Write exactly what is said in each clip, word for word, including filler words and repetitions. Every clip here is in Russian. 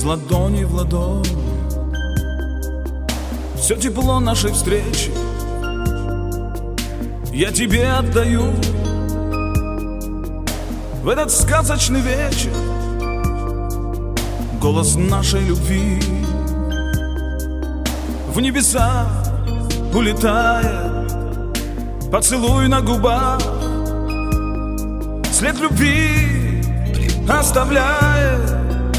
из ладони в ладонь. Все тепло нашей встречи я тебе отдаю. В этот сказочный вечер голос нашей любви в небеса улетает, поцелуй на губах, след любви оставляет.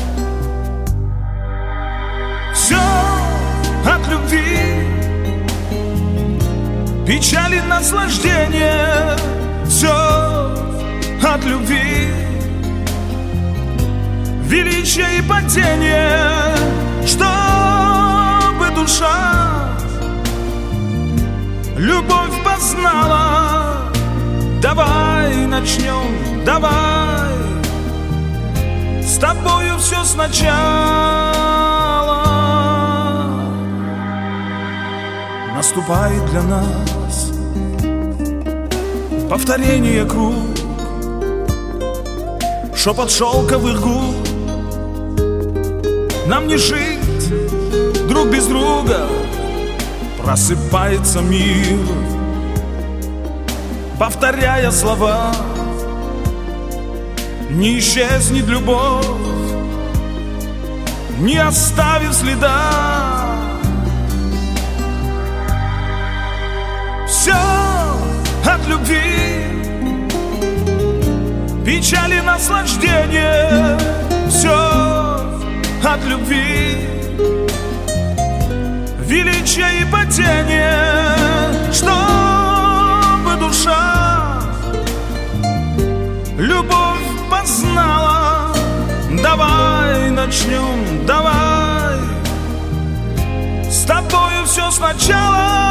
Все от любви, печали, наслаждение, все от любви, величие и падение, чтобы душа любовь познала. Давай начнем, давай с тобою все сначала. Наступает для нас повторение круг, шепот шелковых губ. Нам не жить друг без друга, просыпается мир, повторяя слова. Не исчезнет любовь, не оставив следа. Все от любви, печали, наслаждение, все от любви, величие и падение, чтобы душа любовь познала. Давай начнем, давай с тобою все сначала.